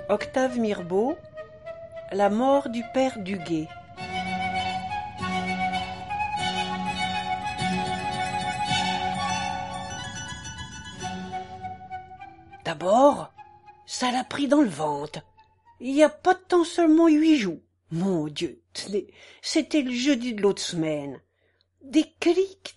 Octave Mirbeau, La mort du père Duguay. D'abord, ça l'a pris dans le ventre. Il y a pas de temps seulement 8 jours. Mon Dieu, tenez, c'était le jeudi de l'autre semaine. Des clics,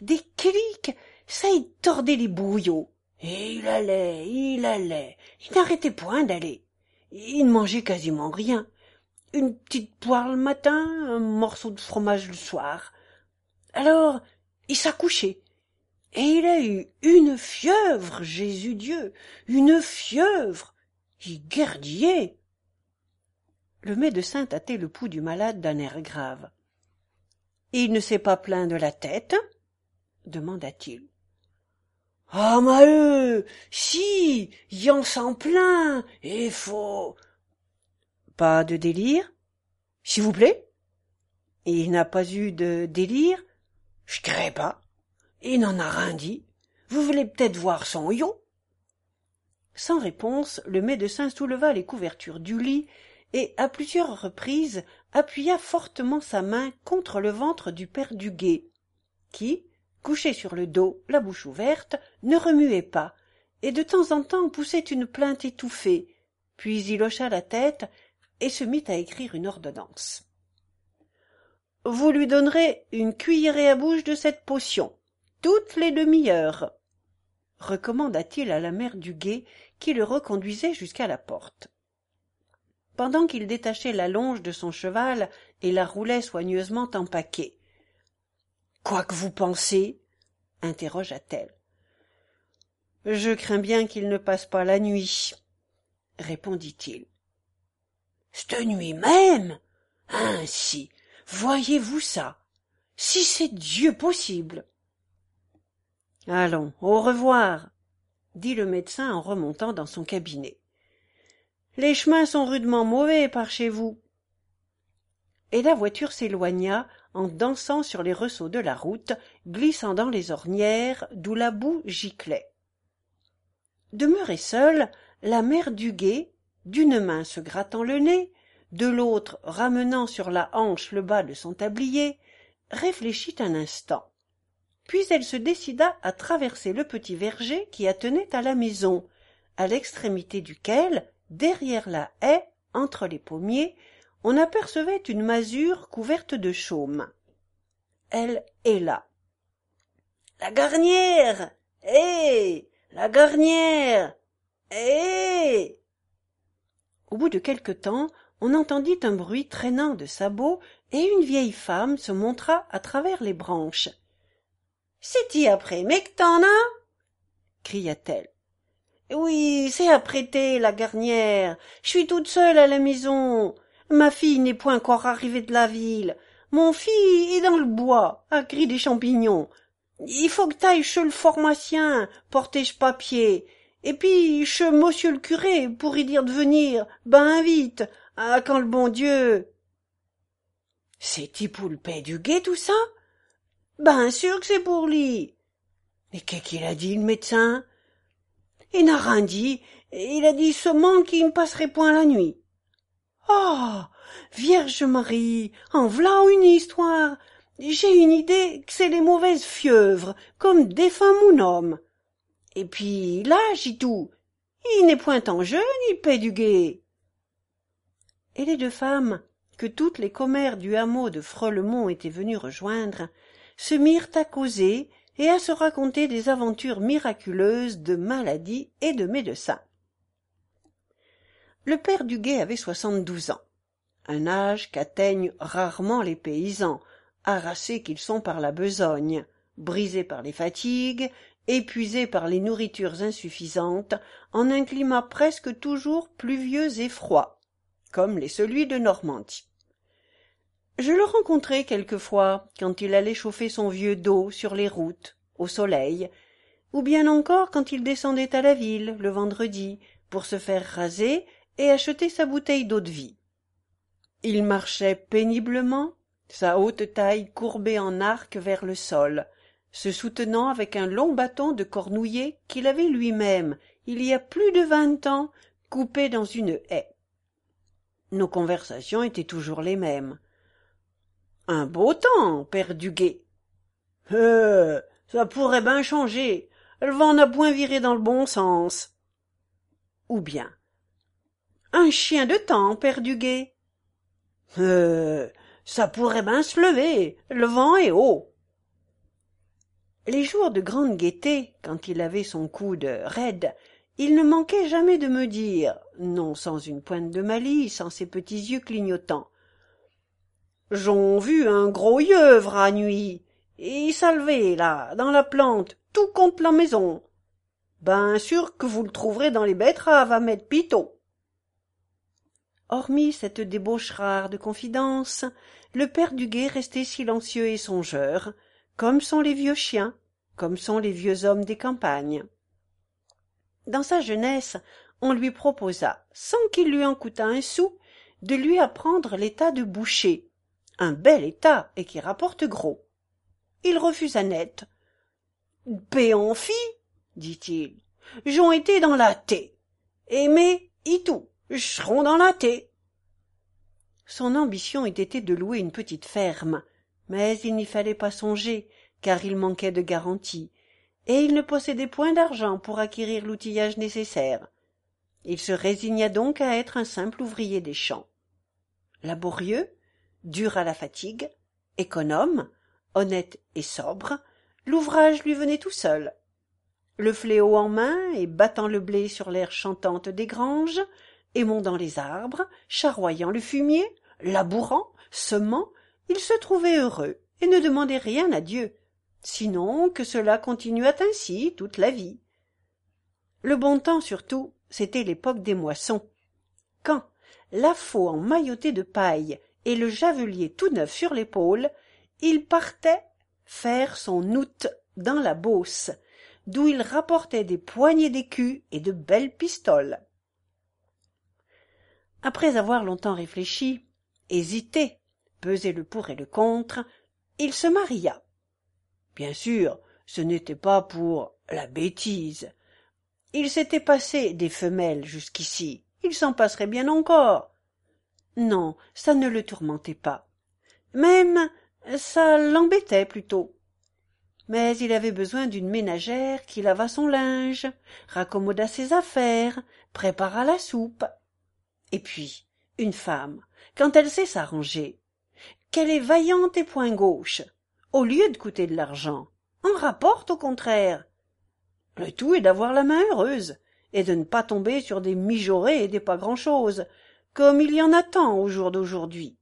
ça y tordait les bouillots. Et il allait, il n'arrêtait point d'aller. Il ne mangeait quasiment rien. Une petite poire le matin, un morceau de fromage le soir. Alors, il s'accouchait. Et il a eu une fièvre, Jésus Dieu, une fièvre. Il guerdillait. Le médecin tâtait le pouls du malade d'un air grave. « Il ne s'est pas plaint de la tête ?» demanda-t-il. « Ah, maheu, si, y en s'en plaint, et faut... »« Pas de délire ? S'il vous plaît ? Il n'a pas eu de délire ? Je dirais pas. Il n'en a rien dit. Vous voulez peut-être voir son yo ?» Sans réponse, le médecin souleva les couvertures du lit et, à plusieurs reprises, appuya fortement sa main contre le ventre du père Duguay, qui, couché sur le dos, la bouche ouverte, ne remuait pas, et de temps en temps poussait une plainte étouffée, puis il hocha la tête et se mit à écrire une ordonnance. « Vous lui donnerez une cuillerée à bouche de cette potion, toutes les demi-heures, » recommanda-t-il à la mère Duguay, qui le reconduisait jusqu'à la porte. Pendant qu'il détachait la longe de son cheval et la roulait soigneusement en paquet. « Quoi que vous pensez ?» interrogea-t-elle. « Je crains bien qu'il ne passe pas la nuit, » répondit-il. « Cette nuit même ? Ainsi, voyez-vous ça ? Si c'est Dieu possible !»« Allons, au revoir, » dit le médecin en remontant dans son cabinet. « Les chemins sont rudement mauvais par chez vous. » Et la voiture s'éloigna en dansant sur les ressauts de la route, glissant dans les ornières d'où la boue giclait. Demeurée seule, la mère Duguay, d'une main se grattant le nez, de l'autre ramenant sur la hanche le bas de son tablier, réfléchit un instant. Puis elle se décida à traverser le petit verger qui attenait à la maison, à l'extrémité duquel, derrière la haie, entre les pommiers, on apercevait une masure couverte de chaume. Elle héla. « La garnière ! Hé ! La garnière ! Hé !» Au bout de quelque temps, on entendit un bruit traînant de sabots et une vieille femme se montra à travers les branches. « C'est-y après, mais que t'en as ?» cria-t-elle. « Oui, c'est apprêté, la garnière. Je suis toute seule à la maison. Ma fille n'est point encore arrivée de la ville. Mon fils est dans le bois, à griller des champignons. Il faut que t'ailles chez le pharmacien, porter ce papier. Et puis chez monsieur le curé, pour y dire de venir, ben vite, à quand le bon Dieu. » « C'est-y pour le père Duguay, tout ça ? » ?»« Ben sûr que c'est pour lui. » »« Mais qu'est-ce qu'il a dit, le médecin ? » ?»« Il n'a rien dit. Il a dit seulement qu'il ne passerait point la nuit. » »« Ah, Vierge Marie, en v'là une histoire. J'ai une idée que c'est les mauvaises fièvres, comme des femmes ou hommes. Et puis l'âge et tout. Il n'est point tant jeune, il paie du guet. » Et les deux femmes, que toutes les commères du hameau de Frelemont étaient venues rejoindre, se mirent à causer et à se raconter des aventures miraculeuses de maladies et de médecins. Le père Duguay avait 72 ans, un âge qu'atteignent rarement les paysans, harassés qu'ils sont par la besogne, brisés par les fatigues, épuisés par les nourritures insuffisantes, en un climat presque toujours pluvieux et froid, comme celui de Normandie. Je le rencontrai quelquefois quand il allait chauffer son vieux dos sur les routes, au soleil, ou bien encore quand il descendait à la ville, le vendredi, pour se faire raser et acheter sa bouteille d'eau-de-vie. Il marchait péniblement, sa haute taille courbée en arc vers le sol, se soutenant avec un long bâton de cornouiller qu'il avait lui-même, il y a plus de 20 ans, coupé dans une haie. Nos conversations étaient toujours les mêmes. « Un beau temps, père Duguay. »« Ça pourrait ben changer. Le vent n'a point viré dans le bon sens. » Ou bien « Un chien de temps, père Duguay. »« Ça pourrait ben se lever. Le vent est haut. » Les jours de grande gaieté, quand il avait son coude raide, il ne manquait jamais de me dire, non sans une pointe de malice en ses petits yeux clignotants: « J'on vu un gros yeuvre à nuit, et ça levé, là, dans la plante, tout contre la maison. Ben sûr que vous le trouverez dans les betteraves à mettre Pitot. » Hormis cette débauche rare de confidence, le père Duguay restait silencieux et songeur, comme sont les vieux chiens, comme sont les vieux hommes des campagnes. Dans sa jeunesse, on lui proposa, sans qu'il lui en coûtât un sou, de lui apprendre l'état de boucher, un bel état et qui rapporte gros. Il refusa net. « Péon fi, dit-il, j'ont été dans la thé, et mais, itou, j'serons dans la thé. » Son ambition eût été de louer une petite ferme, mais il n'y fallait pas songer, car il manquait de garantie, et il ne possédait point d'argent pour acquérir l'outillage nécessaire. Il se résigna donc à être un simple ouvrier des champs. Laborieux, dur à la fatigue, économe, honnête et sobre, l'ouvrage lui venait tout seul. Le fléau en main et battant le blé sur l'aire chantante des granges, émondant les arbres, charroyant le fumier, labourant, semant, il se trouvait heureux et ne demandait rien à Dieu, sinon que cela continuât ainsi toute la vie. Le bon temps surtout, c'était l'époque des moissons, quand, la faux emmaillotée de paille et le javelier tout neuf sur l'épaule, il partait faire son août dans la Beauce, d'où il rapportait des poignées d'écus et de belles pistoles. Après avoir longtemps réfléchi, hésité, pesé le pour et le contre, il se maria. Bien sûr, ce n'était pas pour la bêtise. Il s'était passé des femelles jusqu'ici, il s'en passerait bien encore. Non, ça ne le tourmentait pas. Même, ça l'embêtait plutôt. Mais il avait besoin d'une ménagère qui lavât son linge, raccommodât ses affaires, préparât la soupe. Et puis, une femme, quand elle sait s'arranger, qu'elle est vaillante et point gauche, au lieu de coûter de l'argent, en rapporte au contraire. Le tout est d'avoir la main heureuse, et de ne pas tomber sur des mijaurées et des pas grand-chose, comme il y en a tant au jour d'aujourd'hui.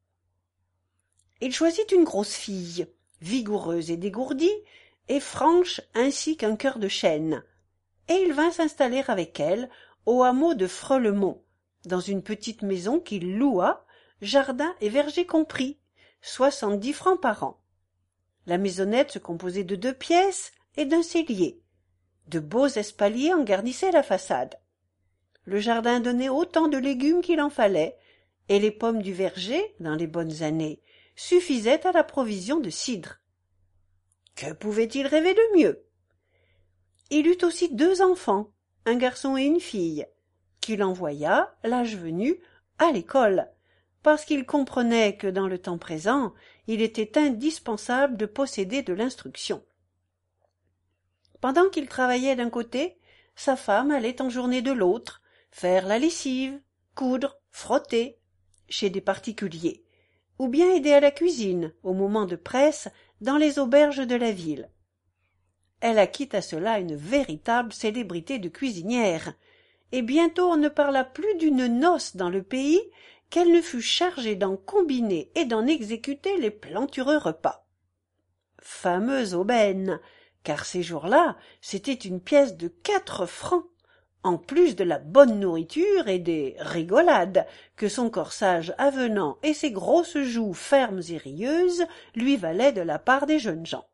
Il choisit une grosse fille, vigoureuse et dégourdie, et franche ainsi qu'un cœur de chêne, et il vint s'installer avec elle au hameau de Freulemont, dans une petite maison qu'il loua, jardin et verger compris, 70 francs par an. La maisonnette se composait de 2 pièces et d'un cellier. De beaux espaliers en garnissaient la façade. Le jardin donnait autant de légumes qu'il en fallait, et les pommes du verger, dans les bonnes années, suffisaient à la provision de cidre. Que pouvait-il rêver de mieux? Il eut aussi 2 enfants, un garçon et une fille, qu'il envoya, l'âge venu, à l'école, parce qu'il comprenait que dans le temps présent, il était indispensable de posséder de l'instruction. Pendant qu'il travaillait d'un côté, sa femme allait en journée de l'autre, faire la lessive, coudre, frotter, chez des particuliers, ou bien aider à la cuisine, au moment de presse, dans les auberges de la ville. Elle acquit à cela une véritable célébrité de cuisinière, et bientôt on ne parla plus d'une noce dans le pays qu'elle ne fût chargée d'en combiner et d'en exécuter les plantureux repas. Fameuse aubaine, car ces jours-là, c'était une pièce de 4 francs, en plus de la bonne nourriture et des rigolades que son corsage avenant et ses grosses joues fermes et rieuses lui valaient de la part des jeunes gens.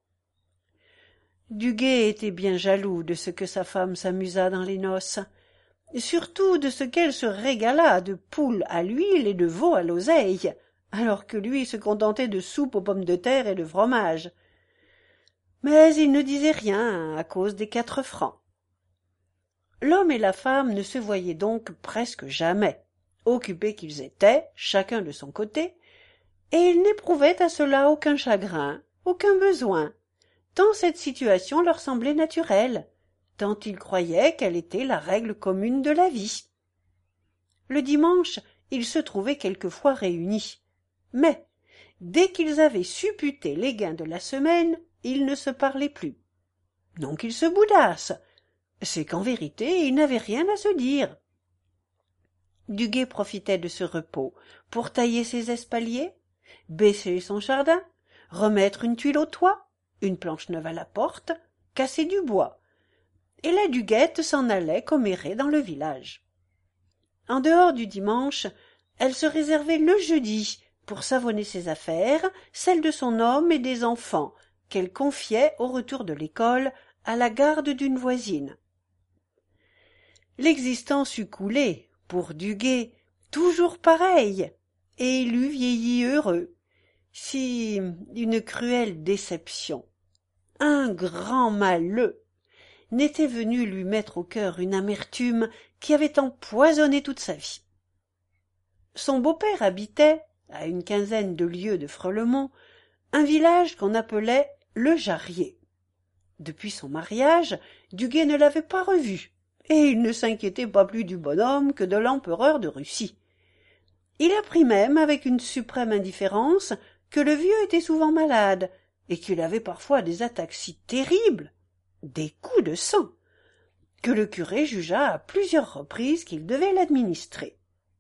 Duguay était bien jaloux de ce que sa femme s'amusa dans les noces, surtout de ce qu'elle se régala de poules à l'huile et de veau à l'oseille, alors que lui se contentait de soupe aux pommes de terre et de fromage. Mais il ne disait rien à cause des 4 francs. L'homme et la femme ne se voyaient donc presque jamais, occupés qu'ils étaient, chacun de son côté, et ils n'éprouvaient à cela aucun chagrin, aucun besoin, tant cette situation leur semblait naturelle, tant ils croyaient qu'elle était la règle commune de la vie. Le dimanche, ils se trouvaient quelquefois réunis, mais, dès qu'ils avaient supputé les gains de la semaine, ils ne se parlaient plus. Non qu'ils se boudassent, c'est qu'en vérité, ils n'avaient rien à se dire. Duguay profitait de ce repos pour tailler ses espaliers, baisser son jardin, remettre une tuile au toit, une planche neuve à la porte, casser du bois, et la Duguette s'en allait commérer dans le village. En dehors du dimanche, elle se réservait le jeudi pour savonner ses affaires, celles de son homme et des enfants, qu'elle confiait au retour de l'école à la garde d'une voisine. L'existence eût coulé, pour Duguay, toujours pareil, et il eût vieilli heureux, si une cruelle déception, un grand malheur, n'était venu lui mettre au cœur une amertume qui avait empoisonné toute sa vie. Son beau-père habitait, à une quinzaine de lieues de Frelemont, un village qu'on appelait le Jarrier. Depuis son mariage, Duguay ne l'avait pas revu, et il ne s'inquiétait pas plus du bonhomme que de l'empereur de Russie. Il apprit même, avec une suprême indifférence, que le vieux était souvent malade, et qu'il avait parfois des attaques si terribles, des coups de sang, que le curé jugea à plusieurs reprises qu'il devait l'administrer.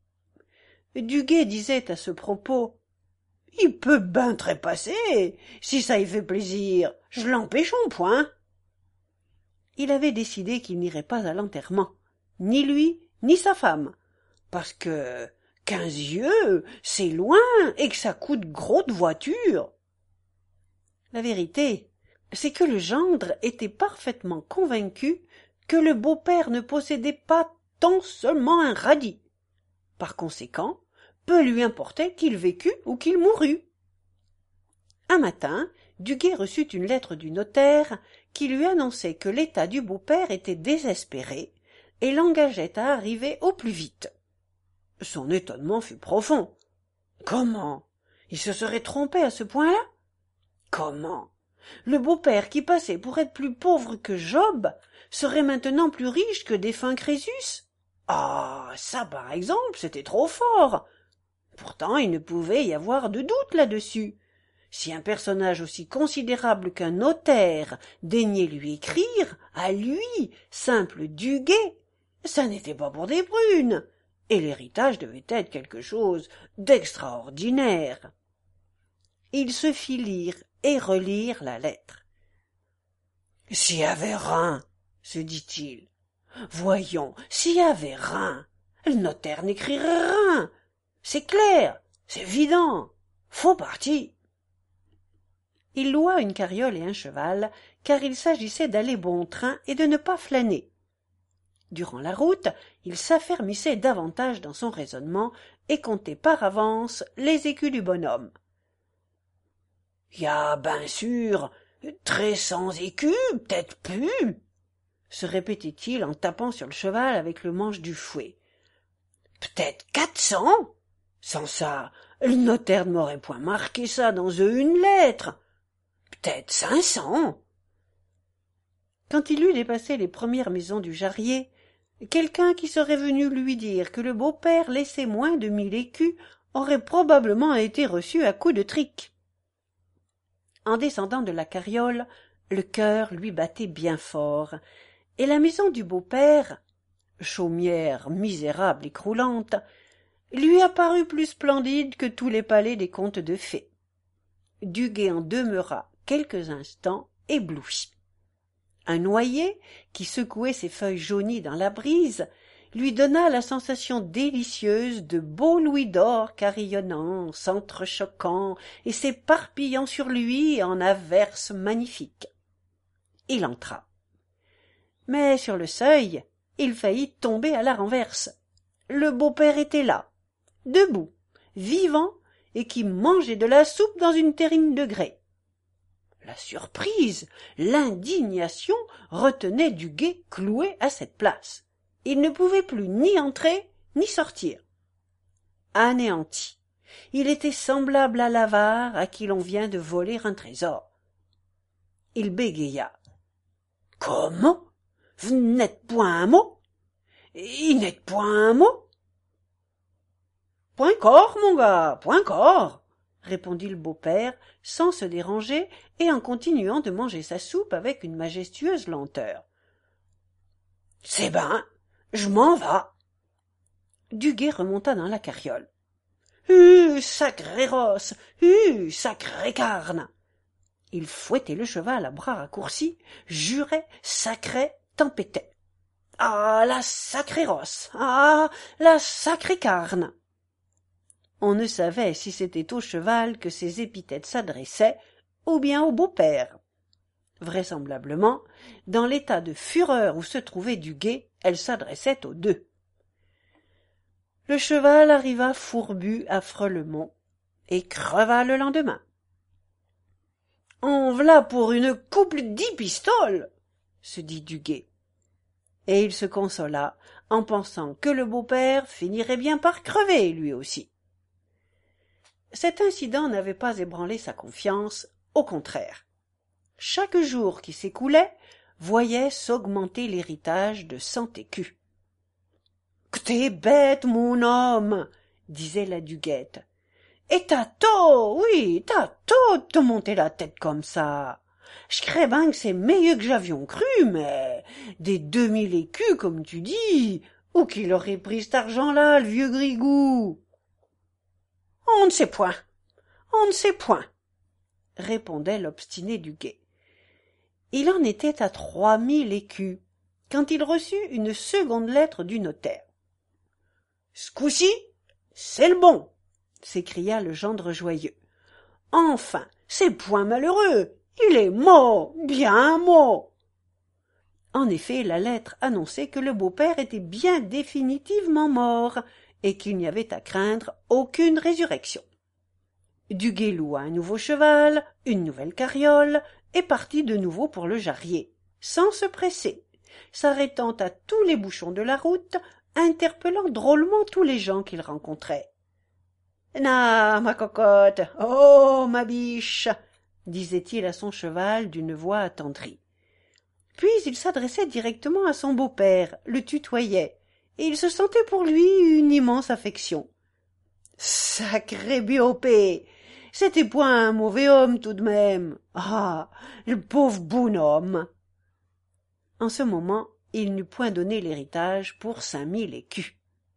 Duguay disait à ce propos: « Il peut ben trépasser, si ça y fait plaisir, je l'empêchons point. » Il avait décidé qu'il n'irait pas à l'enterrement, ni lui, ni sa femme, parce que 15 lieues, c'est loin et que ça coûte gros de voiture. La vérité, c'est que le gendre était parfaitement convaincu que le beau-père ne possédait pas tant seulement un radis. Par conséquent, peu lui importait qu'il vécût ou qu'il mourût. Un matin, Duguay reçut une lettre du notaire qui lui annonçait que l'état du beau-père était désespéré et l'engageait à arriver au plus vite. Son étonnement fut profond. Comment? Il se serait trompé à ce point-là? Comment? Le beau-père qui passait pour être plus pauvre que Job serait maintenant plus riche que défunt Crésus? Ah, ça par exemple, c'était trop fort. Pourtant, il ne pouvait y avoir de doute là-dessus. Si un personnage aussi considérable qu'un notaire daignait lui écrire, à lui, simple Duguay, ça n'était pas pour des prunes, et l'héritage devait être quelque chose d'extraordinaire. Il se fit lire et relire la lettre. « S'il y avait rien, se dit-il. Voyons, s'il y avait rien, le notaire n'écrirait rien. C'est clair, c'est évident, faux parti. » Il loua une carriole et un cheval, car il s'agissait d'aller bon train et de ne pas flâner. Durant la route, il s'affermissait davantage dans son raisonnement et comptait par avance les écus du bonhomme. « Y a ben sûr 300 écus, peut-être plus, » se répétait-il en tapant sur le cheval avec le manche du fouet. « Peut-être 400. Sans ça, le notaire ne m'aurait point marqué ça dans une lettre. Peut-être 500. » Quand il eut dépassé les premières maisons du Jarrier, quelqu'un qui serait venu lui dire que le beau-père laissait moins de 1000 écus aurait probablement été reçu à coups de trique. En descendant de la carriole, le cœur lui battait bien fort, et la maison du beau-père, chaumière misérable et croulante, lui apparut plus splendide que tous les palais des contes de fées. Duguay en demeura quelques instants ébloui. Un noyer, qui secouait ses feuilles jaunies dans la brise, lui donna la sensation délicieuse de beaux louis d'or carillonnant, s'entrechoquant et s'éparpillant sur lui en averses magnifiques. Il entra. Mais sur le seuil, il faillit tomber à la renverse. Le beau-père était là, debout, vivant, et qui mangeait de la soupe dans une terrine de grès. La surprise, l'indignation retenaient Duguay cloué à cette place. Il ne pouvait plus ni entrer ni sortir. anéanti. Il était semblable à l'avare à qui l'on vient de voler un trésor. Il bégaya. « Comment? Vous n'êtes point un mot? Il n'êtes point un mot? »« Point corps, mon gars, point corps, » répondit le beau-père, sans se déranger et en continuant de manger sa soupe avec une majestueuse lenteur. « C'est ben, je m'en vas. » Duguay remonta dans la carriole. « Sacré rosse! Sacré carne !» Il fouettait le cheval à bras raccourcis, jurait, sacrait, tempêtait. « Ah, la sacrée rosse! Ah, la sacrée carne !» On ne savait si c'était au cheval que ces épithètes s'adressaient, ou bien au beau-père. Vraisemblablement, dans l'état de fureur où se trouvait Duguay, elles s'adressaient aux deux. Le cheval arriva fourbu à Frelemont et creva le lendemain. « En v'là pour une couple d'10 pistoles !» se dit Duguay. Et il se consola en pensant que le beau-père finirait bien par crever lui aussi. Cet incident n'avait pas ébranlé sa confiance, au contraire. Chaque jour qui s'écoulait voyait s'augmenter l'héritage de 100 écus. « Que t'es bête, mon homme !» disait la Duguette. « Et t'as tort, oui, t'as tort de te monter la tête comme ça. Je crais ben que c'est meilleur que j'avions cru, mais des 2000 écus, comme tu dis, où qu'il aurait pris cet argent-là, le vieux grigou ?» « On ne sait point, on ne sait point, » répondait l'obstiné Duguay. Il en était à 3000 écus, quand il reçut une seconde lettre du notaire. « Ce coup-ci, c'est le bon !» s'écria le gendre joyeux. « Enfin, c'est point malheureux, il est mort, bien mort !» En effet, la lettre annonçait que le beau-père était bien définitivement mort, et qu'il n'y avait à craindre aucune résurrection. Duguay loua un nouveau cheval, une nouvelle carriole, et partit de nouveau pour le Jarrier, sans se presser, s'arrêtant à tous les bouchons de la route, interpellant drôlement tous les gens qu'il rencontrait. « Na, ma cocotte, oh, ma biche !» disait-il à son cheval d'une voix attendrie. Puis il s'adressait directement à son beau-père, le tutoyait, et il se sentait pour lui une immense affection. Sacré Biopé, c'était point un mauvais homme tout de même. Ah, le pauvre bonhomme. En ce moment, il n'eût point donné l'héritage pour 5000 écus.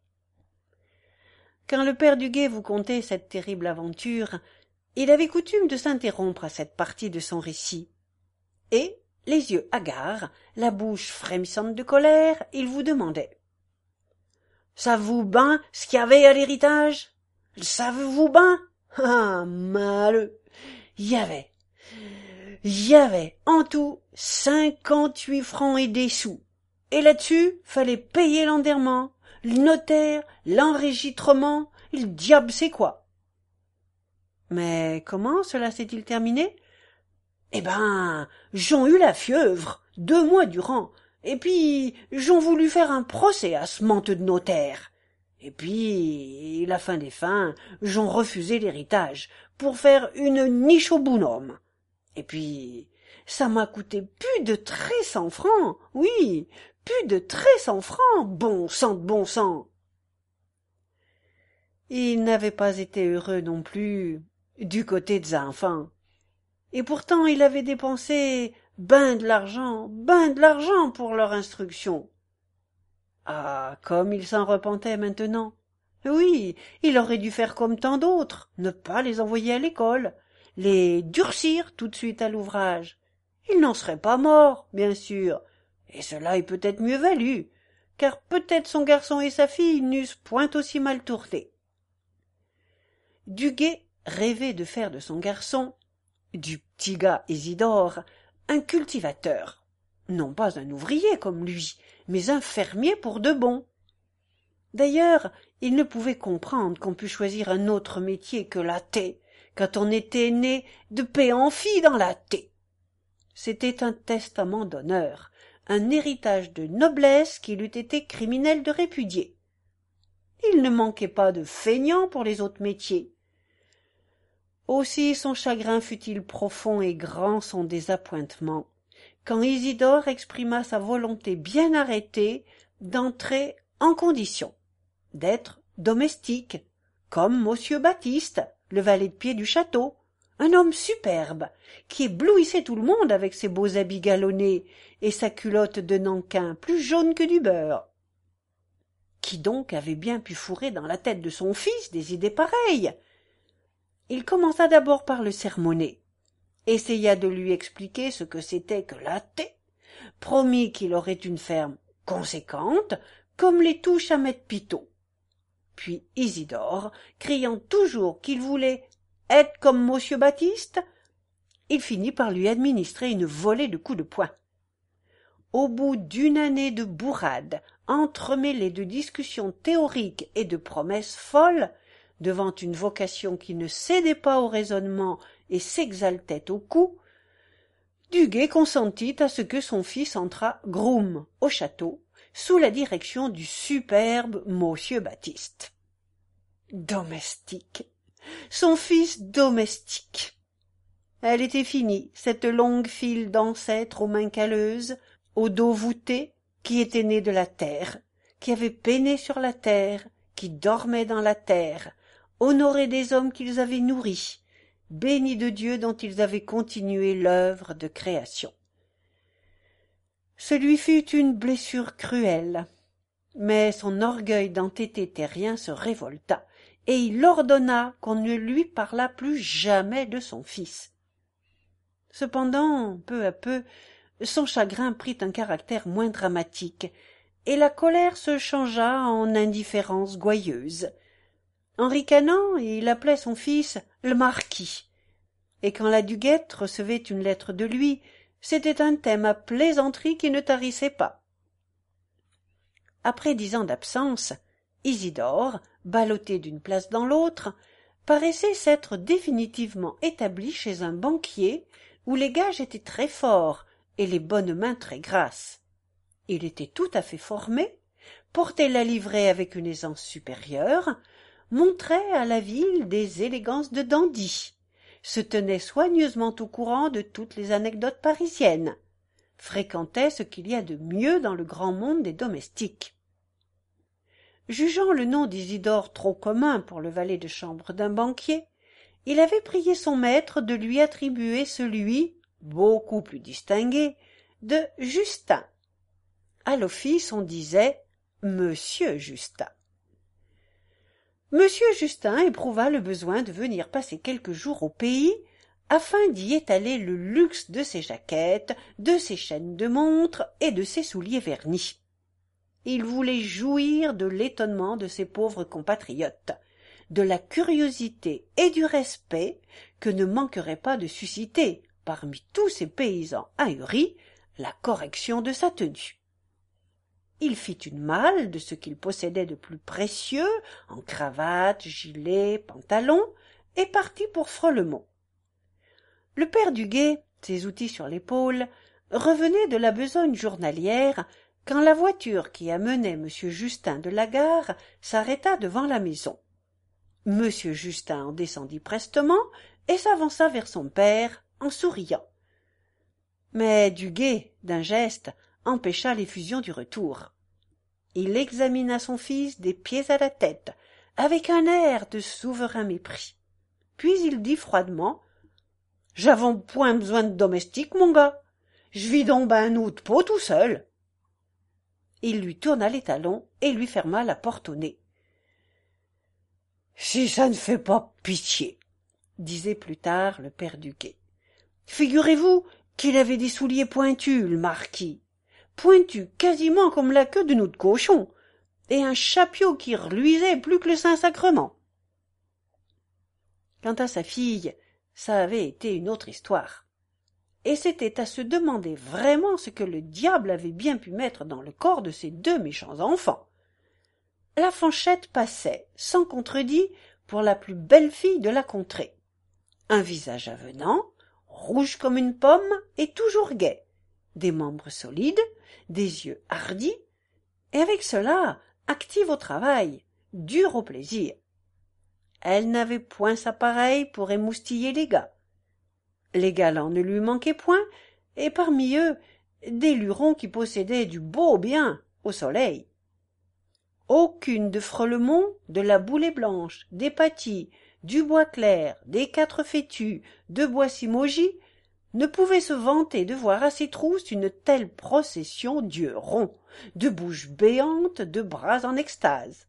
Quand le père Duguay vous contait cette terrible aventure, il avait coutume de s'interrompre à cette partie de son récit. Et, les yeux hagards, la bouche frémissante de colère, il vous demandait. Savez-vous ben ce qu'il y avait à l'héritage? Savez-vous ben? Ah, malheureux! Il y avait en tout 58 francs et des sous. Et là-dessus, fallait payer l'enterrement, le notaire, l'enregistrement, le diable c'est quoi. Mais comment cela s'est-il terminé? Eh ben, j'en eu la fièvre, 2 mois durant, et puis j'en voulu faire un procès à ce mente de notaire. Et puis, la fin des fins, j'en refusé l'héritage, pour faire une niche au bonhomme. Et puis, ça m'a coûté plus de 1300 francs, oui, plus de 1300 francs, bon sang de bon sang. Il n'avait pas été heureux non plus du côté des enfants. Et pourtant il avait dépensé ben de l'argent pour leur instruction. Ah, comme il s'en repentait maintenant. Oui, il aurait dû faire comme tant d'autres, ne pas les envoyer à l'école, les durcir tout de suite à l'ouvrage. Il n'en serait pas mort, bien sûr, et cela est peut-être mieux valu, car peut-être son garçon et sa fille n'eussent point aussi mal tourné. Duguay rêvait de faire de son garçon, du petit gars Isidore, un cultivateur, non pas un ouvrier comme lui, mais un fermier pour de bon. D'ailleurs, il ne pouvait comprendre qu'on pût choisir un autre métier que la taie, quand on était né de père en fille dans la taie. C'était un testament d'honneur, un héritage de noblesse qu'il eût été criminel de répudier. Il ne manquait pas de feignants pour les autres métiers. Aussi son chagrin fut-il profond et grand son désappointement, quand Isidore exprima sa volonté bien arrêtée d'entrer en condition, d'être domestique, comme monsieur Baptiste, le valet de pied du château, un homme superbe, qui éblouissait tout le monde avec ses beaux habits galonnés et sa culotte de nankin plus jaune que du beurre. Qui donc avait bien pu fourrer dans la tête de son fils des idées pareilles? Il commença d'abord par le sermonner, essaya de lui expliquer ce que c'était que la thé, promit qu'il aurait une ferme conséquente, comme les touches à maître Pitot. Puis Isidore, criant toujours qu'il voulait être comme monsieur Baptiste, il finit par lui administrer une volée de coups de poing. Au bout d'une année de bourrades, entremêlées de discussions théoriques et de promesses folles, devant une vocation qui ne cédait pas au raisonnement et s'exaltait au coup, Duguay consentit à ce que son fils entrât groom au château, sous la direction du superbe monsieur Baptiste. Domestique. Son fils domestique. Elle était finie, cette longue file d'ancêtres aux mains calleuses, au dos voûté, qui était né de la terre, qui avait peiné sur la terre, qui dormait dans la terre, honoré des hommes qu'ils avaient nourris, bénis de Dieu dont ils avaient continué l'œuvre de création. Ce lui fut une blessure cruelle, mais son orgueil d'entêté terrien se révolta, et il ordonna qu'on ne lui parlât plus jamais de son fils. Cependant, peu à peu, son chagrin prit un caractère moins dramatique, et la colère se changea en indifférence gouailleuse. En ricanant, il appelait son fils le marquis, et quand la Duguette recevait une lettre de lui, c'était un thème à plaisanterie qui ne tarissait pas. Après 10 ans d'absence, Isidore, ballotté d'une place dans l'autre, paraissait s'être définitivement établi chez un banquier où les gages étaient très forts et les bonnes mains très grasses. Il était tout à fait formé, portait la livrée avec une aisance supérieure, montrait à la ville des élégances de dandy, se tenait soigneusement au courant de toutes les anecdotes parisiennes, fréquentait ce qu'il y a de mieux dans le grand monde des domestiques. Jugeant le nom d'Isidore trop commun pour le valet de chambre d'un banquier, il avait prié son maître de lui attribuer celui, beaucoup plus distingué, de Justin. À l'office, on disait « Monsieur Justin ». Monsieur Justin éprouva le besoin de venir passer quelques jours au pays afin d'y étaler le luxe de ses jaquettes, de ses chaînes de montre et de ses souliers vernis. Il voulait jouir de l'étonnement de ses pauvres compatriotes, de la curiosité et du respect que ne manquerait pas de susciter, parmi tous ces paysans ahuris, la correction de sa tenue. Il fit une malle de ce qu'il possédait de plus précieux, en cravate, gilet, pantalon, et partit pour Frolemont. Le père Duguay, ses outils sur l'épaule, revenait de la besogne journalière quand la voiture qui amenait M. Justin de la gare s'arrêta devant la maison. M. Justin en descendit prestement et s'avança vers son père en souriant. Mais Duguay, d'un geste, empêcha l'effusion du retour. Il examina son fils des pieds à la tête, avec un air de souverain mépris. Puis il dit froidement « J'avons point besoin de domestique, mon gars. Je vis donc ben un de peau tout seul. » Il lui tourna les talons et lui ferma la porte au nez. « Si ça ne fait pas pitié, » disait plus tard le père Duguay. « Figurez-vous qu'il avait des souliers pointus, le marquis, pointus quasiment comme la queue de notre cochon, et un chapeau qui reluisait plus que le Saint-Sacrement. » Quant à sa fille, ça avait été une autre histoire. Et c'était à se demander vraiment ce que le diable avait bien pu mettre dans le corps de ces 2 méchants enfants. La Fanchette passait, sans contredit, pour la plus belle fille de la contrée. Un visage avenant, rouge comme une pomme et toujours gai, des membres solides, des yeux hardis, et avec cela active au travail, dure au plaisir. Elle n'avait point sa pareille pour émoustiller les gars. Les galants ne lui manquaient point, et parmi eux, des lurons qui possédaient du beau bien au soleil. Aucune de Frelemont, de la Boulet Blanche, des Paty, du Bois-Clair, des Quatre Fétus, de Boissy-Maugis, ne pouvait se vanter de voir à ses trousses une telle procession d'yeux ronds, de bouches béantes, de bras en extase.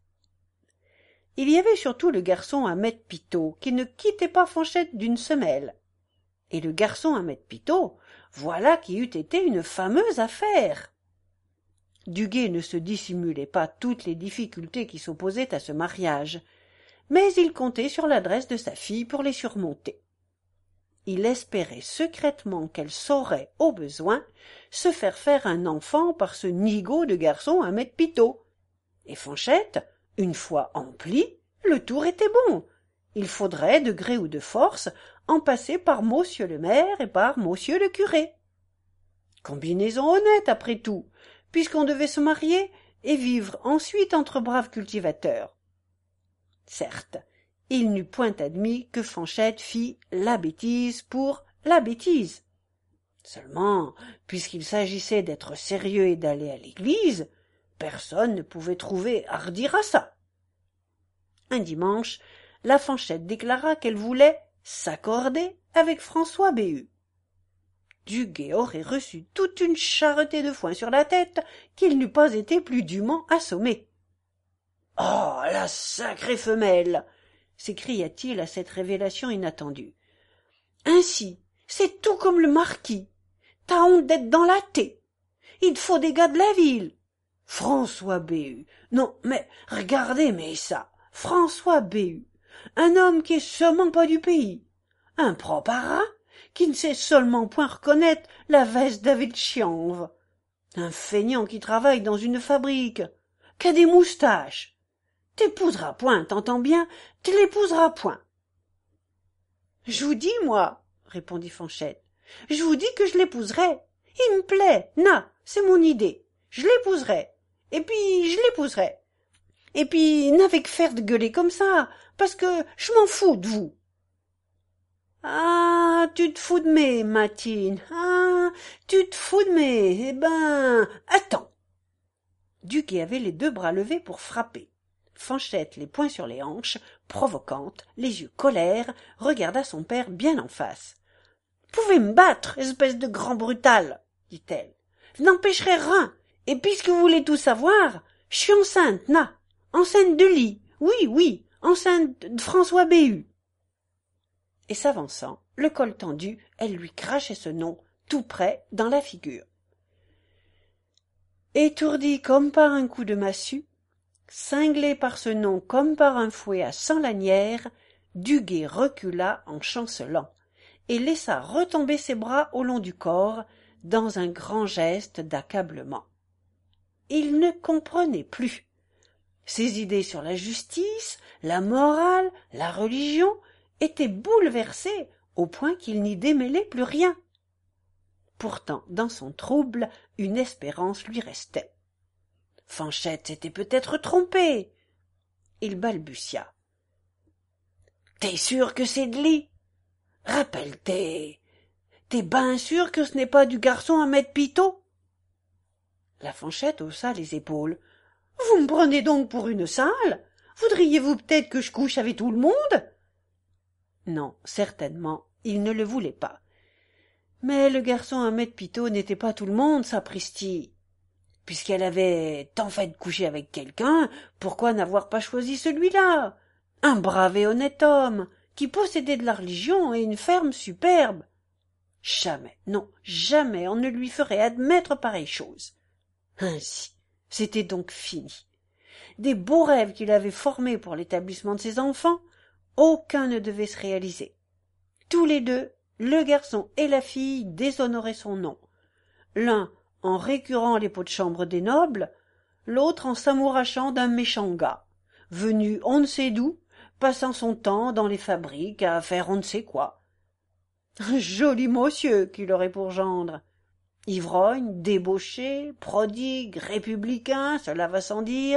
Il y avait surtout le garçon Ahmed Pitot, qui ne quittait pas Fanchette d'une semelle. Et le garçon Ahmed Pitot, voilà qui eût été une fameuse affaire. Duguay ne se dissimulait pas toutes les difficultés qui s'opposaient à ce mariage, mais il comptait sur l'adresse de sa fille pour les surmonter. Il espérait secrètement qu'elle saurait, au besoin, se faire un enfant par ce nigaud de garçon Ahmed Pitot. Et Fanchette, une fois emplie, le tour était bon. Il faudrait, de gré ou de force, en passer par monsieur le maire et par monsieur le curé. Combinaison honnête, après tout, puisqu'on devait se marier et vivre ensuite entre braves cultivateurs. Certes, il n'eût point admis que Fanchette fît la bêtise pour la bêtise. Seulement, puisqu'il s'agissait d'être sérieux et d'aller à l'église, personne ne pouvait trouver à redire à ça. Un dimanche, la Fanchette déclara qu'elle voulait s'accorder avec François Béhu. Duguay aurait reçu toute une charretée de foin sur la tête qu'il n'eût pas été plus dûment assommé. « Oh, la sacrée femelle !» s'écria-t-il à cette révélation inattendue. « Ainsi, c'est tout comme le marquis. T'as honte d'être dans la thé. Il te faut des gars de la ville. François Béhu. Non, mais regardez, mais ça, François Béhu. Un homme qui est seulement pas du pays. Un propre ara qui ne sait seulement point reconnaître la veste d'Avid Chianve. Un feignant qui travaille dans une fabrique, qu'a des moustaches. T'épouseras point, t'entends bien, tu l'épouseras point. Je vous dis, moi, répondit Fanchette, je vous dis que je l'épouserai. Il me plaît, c'est mon idée. Je l'épouserai. Et puis, je l'épouserai. Et puis, n'avez que faire de gueuler comme ça, parce que je m'en fous de vous. Ah, tu te fous de mes, Matine. Ah, tu te fous de mes. Eh ben, attends. Duguay avait les 2 bras levés pour frapper. Fanchette, les poings sur les hanches, provocante, les yeux colère, regarda son père bien en face. « Pouvez me battre, espèce de grand brutal, dit-elle. Je n'empêcherai rien. Et puisque vous voulez tout savoir, je suis enceinte, enceinte de lit. Oui, enceinte de François Béhu. » Et s'avançant, le col tendu, elle lui crachait ce nom, tout près, dans la figure. Étourdi comme par un coup de massue, cinglé par ce nom comme par un fouet à 100 lanières, Duguay recula en chancelant, et laissa retomber ses bras au long du corps, dans un grand geste d'accablement. Il ne comprenait plus. Ses idées sur la justice, la morale, la religion étaient bouleversées au point qu'il n'y démêlait plus rien. Pourtant, dans son trouble, une espérance lui restait. Fanchette s'était peut-être trompée. Il balbutia. « T'es sûr que c'est de lit? Rappelle-t'es. T'es ben sûr que ce n'est pas du garçon Ahmed Pitot ?» La Fanchette haussa les épaules. « Vous me prenez donc pour une sale? Voudriez-vous peut-être que je couche avec tout le monde ?» Non, certainement, il ne le voulait pas. Mais le garçon Ahmed Pitot n'était pas tout le monde, sapristi. Puisqu'elle avait tant fait de coucher avec quelqu'un, pourquoi n'avoir pas choisi celui-là? Un brave et honnête homme, qui possédait de la religion et une ferme superbe. Jamais, non, jamais on ne lui ferait admettre pareille chose. Ainsi, c'était donc fini. Des beaux rêves qu'il avait formés pour l'établissement de ses enfants, aucun ne devait se réaliser. Tous les 2, le garçon et la fille, déshonoraient son nom. L'un en récurant les pots de chambre des nobles, l'autre en s'amourachant d'un méchant gars, venu on ne sait d'où, passant son temps dans les fabriques à faire on ne sait quoi. Un joli monsieur qu'il aurait pour gendre. Ivrogne, débauché, prodigue, républicain, cela va sans dire,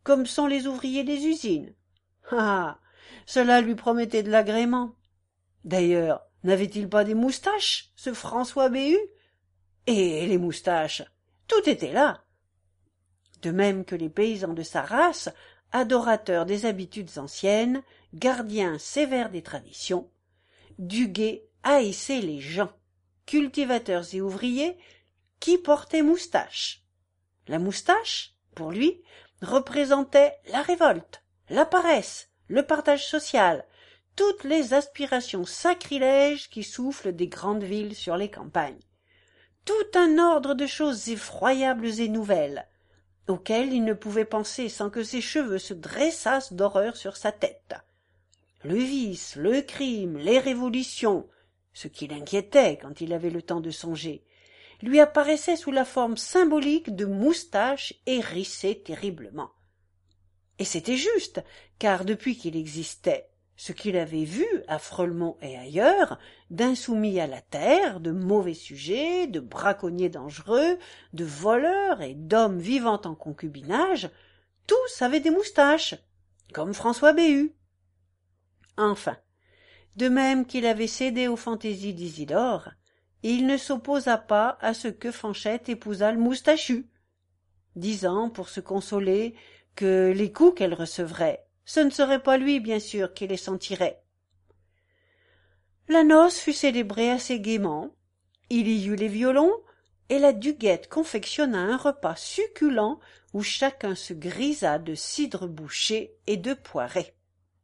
comme sont les ouvriers des usines. Ah, cela lui promettait de l'agrément. D'ailleurs, n'avait-il pas des moustaches, ce François Béhu? Et les moustaches, tout était là. De même que les paysans de sa race, adorateurs des habitudes anciennes, gardiens sévères des traditions, Duguay haïssait les gens, cultivateurs et ouvriers, qui portaient moustache. La moustache, pour lui, représentait la révolte, la paresse, le partage social, toutes les aspirations sacrilèges qui soufflent des grandes villes sur les campagnes. Tout un ordre de choses effroyables et nouvelles, auxquelles il ne pouvait penser sans que ses cheveux se dressassent d'horreur sur sa tête. Le vice, le crime, les révolutions, ce qui l'inquiétait quand il avait le temps de songer, lui apparaissaient sous la forme symbolique de moustaches hérissées terriblement. Et c'était juste, car depuis qu'il existait, ce qu'il avait vu à Frelmont et ailleurs, d'insoumis à la terre, de mauvais sujets, de braconniers dangereux, de voleurs et d'hommes vivant en concubinage, tous avaient des moustaches, comme François Béhu. Enfin, de même qu'il avait cédé aux fantaisies d'Isidore, il ne s'opposa pas à ce que Fanchette épousât le moustachu, disant, pour se consoler, que les coups qu'elle recevrait, ce ne serait pas lui, bien sûr, qui les sentirait. La noce fut célébrée assez gaiement, il y eut les violons, et la Duguette confectionna un repas succulent où chacun se grisa de cidre bouché et de poirée.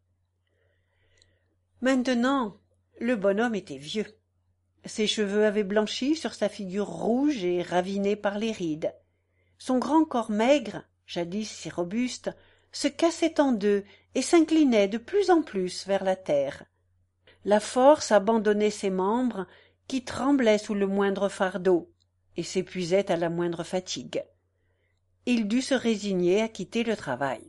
Maintenant, le bonhomme était vieux. Ses cheveux avaient blanchi sur sa figure rouge et ravinée par les rides. Son grand corps maigre, jadis si robuste, se cassait en deux et s'inclinait de plus en plus vers la terre. La force abandonnait ses membres qui tremblaient sous le moindre fardeau et s'épuisaient à la moindre fatigue. Il dut se résigner à quitter le travail.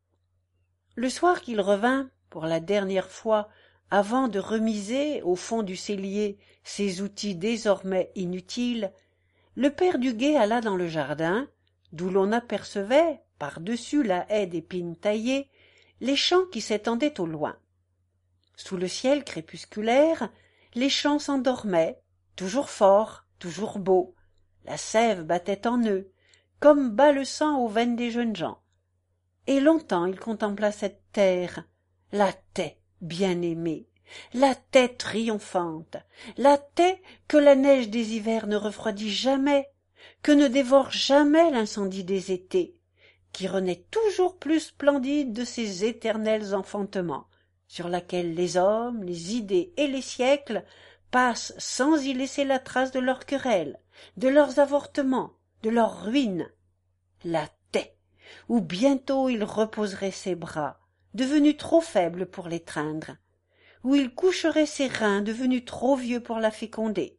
Le soir qu'il revint, pour la dernière fois, avant de remiser au fond du cellier ses outils désormais inutiles, le père Duguay alla dans le jardin, d'où l'on apercevait, par-dessus la haie d'épines taillées, les champs qui s'étendaient au loin. Sous le ciel crépusculaire, les champs s'endormaient, toujours forts, toujours beaux. La sève battait en eux, comme bat le sang aux veines des jeunes gens. Et longtemps il contempla cette terre, la taie bien-aimée, la taie triomphante, la taie que la neige des hivers ne refroidit jamais, que ne dévore jamais l'incendie des étés, qui renaît toujours plus splendide de ses éternels enfantements, sur laquelle les hommes, les idées et les siècles passent sans y laisser la trace de leurs querelles, de leurs avortements, de leurs ruines. La taie, où bientôt il reposerait ses bras, devenus trop faibles pour l'étreindre, où il coucherait ses reins devenus trop vieux pour la féconder.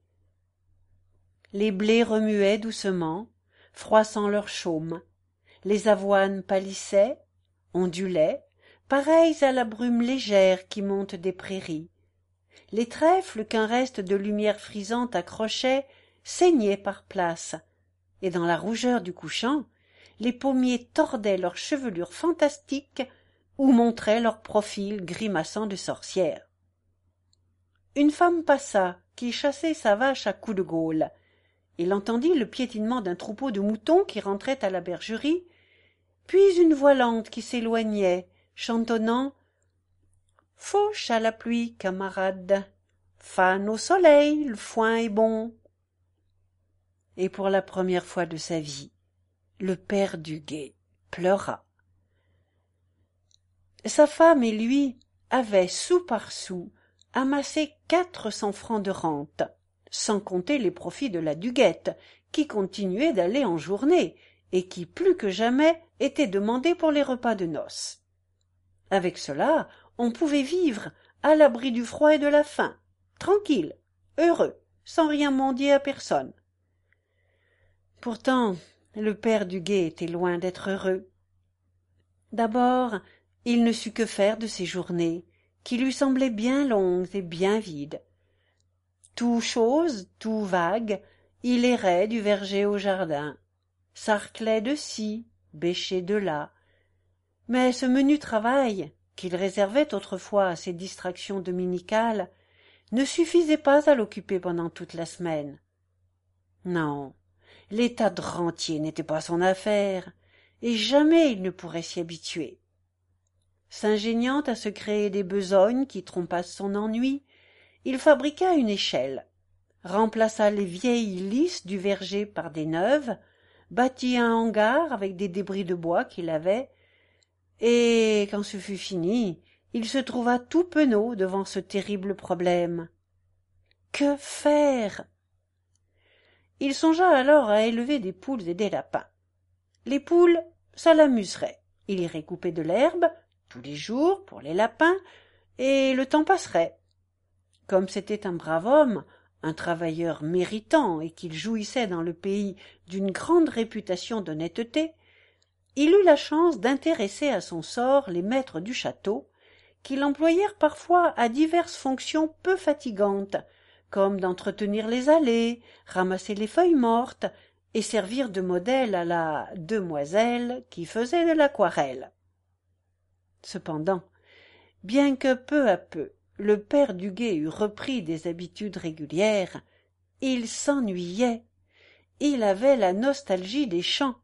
Les blés remuaient doucement, froissant leur chaume, les avoines pâlissaient, ondulaient, pareilles à la brume légère qui monte des prairies. Les trèfles qu'un reste de lumière frisante accrochait saignaient par places, et dans la rougeur du couchant, les pommiers tordaient leurs chevelures fantastiques ou montraient leurs profils grimaçants de sorcières. Une femme passa qui chassait sa vache à coups de gaule. Il entendit le piétinement d'un troupeau de moutons qui rentrait à la bergerie, puis une voix lente qui s'éloignait, chantonnant « Fauche à la pluie, camarade, fan au soleil, le foin est bon. » Et pour la première fois de sa vie, le père Duguay pleura. Sa femme et lui avaient, sou par sou, amassé 400 francs de rente, sans compter les profits de la Duguette, qui continuait d'aller en journée, et qui plus que jamais était demandée pour les repas de noces. Avec cela, on pouvait vivre, à l'abri du froid et de la faim, tranquille, heureux, sans rien mendier à personne. Pourtant, le père Duguay était loin d'être heureux. D'abord, il ne sut que faire de ces journées, qui lui semblaient bien longues et bien vides. Tout chose, tout vague, il errait du verger au jardin, sarclait de ci, bêchait de là, Mais ce menu travail, qu'il réservait autrefois à ses distractions dominicales, ne suffisait pas à l'occuper pendant toute la semaine. Non, l'état de rentier n'était pas son affaire, et jamais il ne pourrait s'y habituer. S'ingéniant à se créer des besognes qui trompassent son ennui, il fabriqua une échelle, remplaça les vieilles lisses du verger par des neuves, bâtit un hangar avec des débris de bois qu'il avait, et quand ce fut fini, il se trouva tout penaud devant ce terrible problème. Que faire? Il songea alors à élever des poules et des lapins. Les poules, ça l'amuserait. Il irait couper de l'herbe, tous les jours, pour les lapins, et le temps passerait. Comme c'était un brave homme, un travailleur méritant, et qu'il jouissait dans le pays d'une grande réputation d'honnêteté, il eut la chance d'intéresser à son sort les maîtres du château, qui l'employèrent parfois à diverses fonctions peu fatigantes, comme d'entretenir les allées, ramasser les feuilles mortes et servir de modèle à la demoiselle qui faisait de l'aquarelle. Cependant, bien que peu à peu le père du guet eût repris des habitudes régulières, il s'ennuyait. Il avait la nostalgie des champs.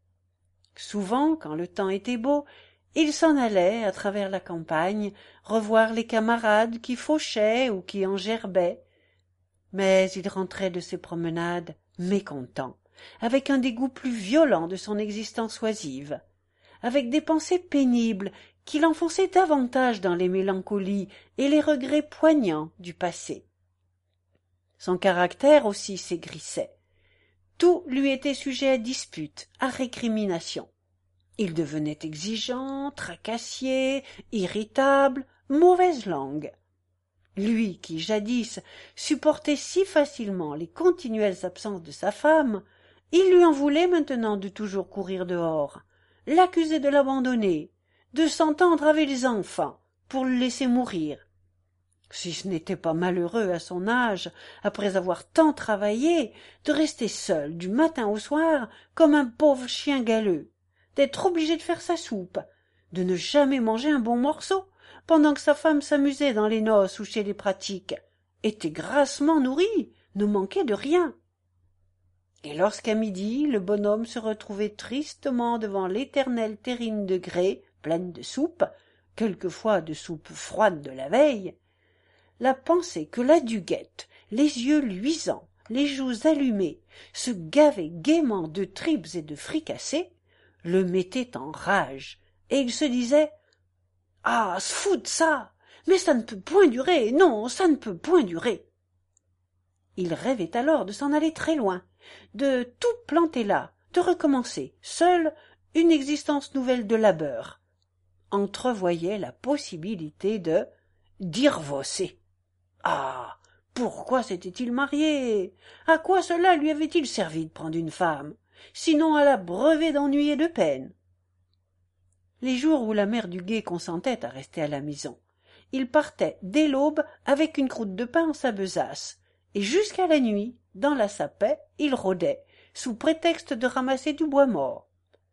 Souvent, quand le temps était beau, il s'en allait à travers la campagne, revoir les camarades qui fauchaient ou qui engerbaient. Mais il rentrait de ses promenades mécontent, avec un dégoût plus violent de son existence oisive, avec des pensées pénibles qui l'enfonçaient davantage dans les mélancolies et les regrets poignants du passé. Son caractère aussi s'aigrissait. Tout lui était sujet à dispute, à récrimination. Il devenait exigeant, tracassier, irritable, mauvaise langue. Lui qui, jadis, supportait si facilement les continuelles absences de sa femme, il lui en voulait maintenant de toujours courir dehors, l'accuser de l'abandonner, de s'entendre avec les enfants pour le laisser mourir. Si ce n'était pas malheureux à son âge, après avoir tant travaillé, de rester seul du matin au soir comme un pauvre chien galeux, d'être obligé de faire sa soupe, de ne jamais manger un bon morceau, pendant que sa femme s'amusait dans les noces ou chez les pratiques, était grassement nourri, ne manquait de rien. Et lorsqu'à midi le bonhomme se retrouvait tristement devant l'éternelle terrine de grès pleine de soupe, quelquefois de soupe froide de la veille, la pensée que la Duguette, les yeux luisants, les joues allumées, se gavait gaiement de tripes et de fricassés, le mettait en rage, et il se disait « Ah, s'fout de ça! Mais ça ne peut point durer, non, ça ne peut point durer !» Il rêvait alors de s'en aller très loin, de tout planter là, de recommencer, seul, une existence nouvelle de labeur. Entrevoyait la possibilité de dirvosser. Ah! Pourquoi s'était-il marié? À quoi cela lui avait-il servi de prendre une femme, sinon à la brever d'ennui et de peine? Les jours où la mère du guet consentait à rester à la maison, il partait dès l'aube avec une croûte de pain en sa besace, et jusqu'à la nuit, dans la sapette, il rôdait, sous prétexte de ramasser du bois mort.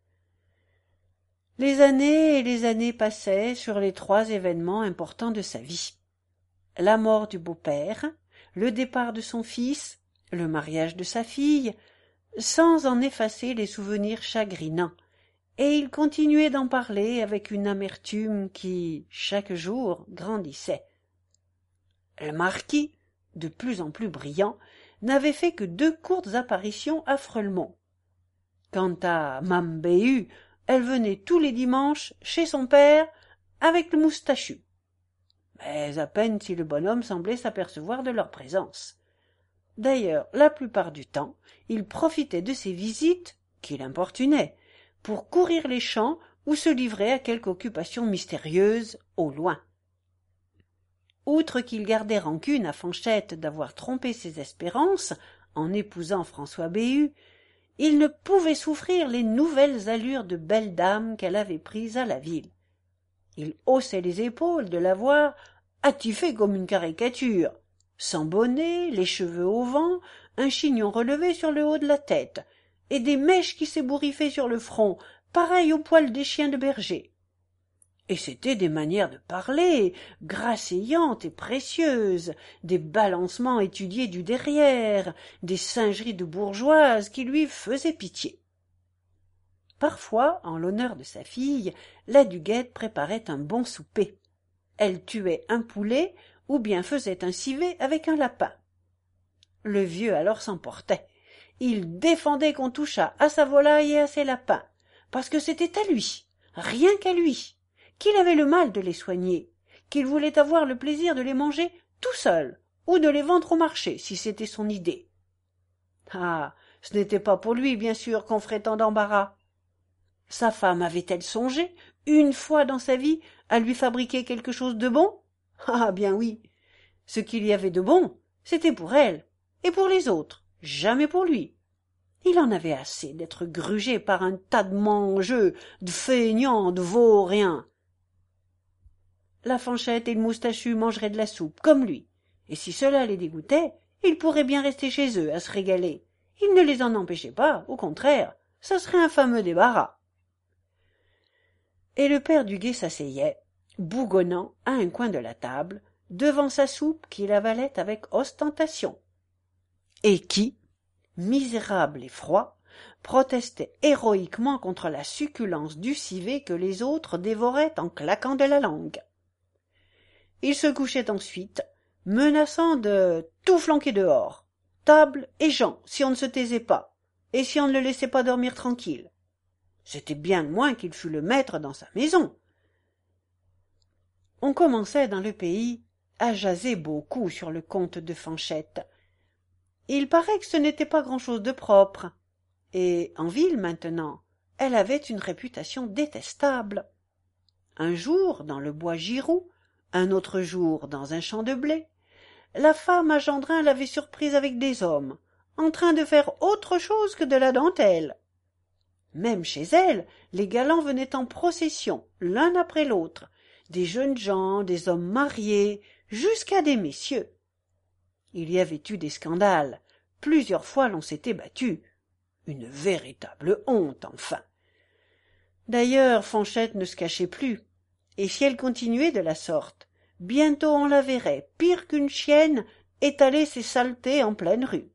Les années et les années passaient sur les 3 événements importants de sa vie. La mort du beau-père, le départ de son fils, le mariage de sa fille, sans en effacer les souvenirs chagrinants, et il continuait d'en parler avec une amertume qui, chaque jour, grandissait. Le marquis, de plus en plus brillant, n'avait fait que 2 courtes apparitions à Frelmont. Quant à Mame Béhu, elle venait tous les dimanches chez son père avec le moustachu. Mais à peine si le bonhomme semblait s'apercevoir de leur présence. D'ailleurs, la plupart du temps, il profitait de ces visites, qui l'importunaient, pour courir les champs ou se livrer à quelque occupation mystérieuse, au loin. Outre qu'il gardait rancune à Fanchette d'avoir trompé ses espérances en épousant François Béhu, il ne pouvait souffrir les nouvelles allures de belle dame qu'elle avait prises à la ville. Il haussait les épaules de la voir attifée comme une caricature, sans bonnet, les cheveux au vent, un chignon relevé sur le haut de la tête, et des mèches qui s'ébouriffaient sur le front, pareilles aux poils des chiens de berger. Et c'étaient des manières de parler, grasseigantes et précieuses, des balancements étudiés du derrière, des singeries de bourgeoise qui lui faisaient pitié. Parfois, en l'honneur de sa fille, la Duguette préparait un bon souper. Elle tuait un poulet ou bien faisait un civet avec un lapin. Le vieux alors s'emportait. Il défendait qu'on touchât à sa volaille et à ses lapins, parce que c'était à lui, rien qu'à lui, qu'il avait le mal de les soigner, qu'il voulait avoir le plaisir de les manger tout seul, ou de les vendre au marché, si c'était son idée. Ah, ce n'était pas pour lui, bien sûr, qu'on ferait tant d'embarras. Sa femme avait-elle songé, une fois dans sa vie, à lui fabriquer quelque chose de bon? Ah, bien oui. Ce qu'il y avait de bon, c'était pour elle, et pour les autres, jamais pour lui. Il en avait assez d'être grugé par un tas de mangeux, de feignants, de vauriens. La Fanchette et le Moustachu mangeraient de la soupe, comme lui, et si cela les dégoûtait, ils pourraient bien rester chez eux à se régaler. Il ne les en empêchait pas, au contraire, ça serait un fameux débarras. Et le père du guet s'asseyait, bougonnant à un coin de la table, devant sa soupe qu'il avalait avec ostentation, et qui, misérable et froid, protestait héroïquement contre la succulence du civet que les autres dévoraient en claquant de la langue. Il se couchait ensuite, menaçant de tout flanquer dehors, table et gens, si on ne se taisait pas, et si on ne le laissait pas dormir tranquille. C'était bien le moins qu'il fût le maître dans sa maison. On commençait dans le pays à jaser beaucoup sur le compte de Fanchette. Il paraît que ce n'était pas grand-chose de propre, et en ville maintenant, elle avait une réputation détestable. Un jour, dans le bois Giroux, un autre jour, dans un champ de blé, la femme à Gendrin l'avait surprise avec des hommes, en train de faire autre chose que de la dentelle. Même chez elle, les galants venaient en procession, l'un après l'autre, des jeunes gens, des hommes mariés, jusqu'à des messieurs. Il y avait eu des scandales, plusieurs fois l'on s'était battu. Une véritable honte, enfin. D'ailleurs, Fanchette ne se cachait plus, et si elle continuait de la sorte, bientôt on la verrait, pire qu'une chienne, étaler ses saletés en pleine rue.